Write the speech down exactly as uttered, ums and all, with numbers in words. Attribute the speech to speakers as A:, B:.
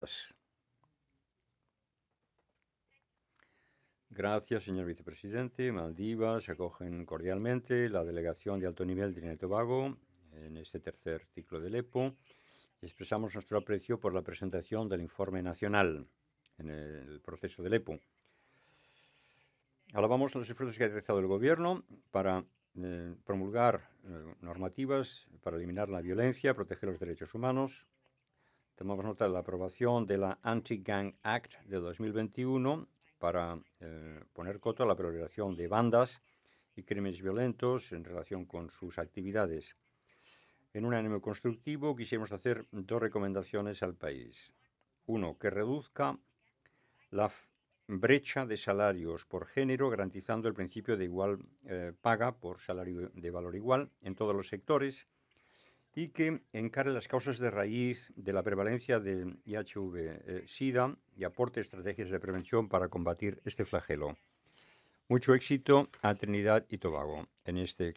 A: Gracias, señor vicepresidente. Maldivas acogen cordialmente la delegación de alto nivel de Trinidad y Tobago en este tercer ciclo del E P O y expresamos nuestro aprecio por la presentación del informe nacional en el proceso del E P O. Alabamos los esfuerzos que ha realizado el Gobierno para eh, promulgar eh, normativas para eliminar la violencia, proteger los derechos humanos. Tomamos nota de la aprobación de la Anti-Gang Act de dos mil veintiuno para eh, poner coto a la proliferación de bandas y crímenes violentos en relación con sus actividades. En un ánimo constructivo quisiéramos hacer dos recomendaciones al país. Uno, que reduzca la brecha de salarios por género, garantizando el principio de igual eh, paga por salario de valor igual en todos los sectores, y que encare las causas de raíz de la prevalencia del I H V-Sida y aporte estrategias de prevención para combatir este flagelo. Mucho éxito a Trinidad y Tobago en este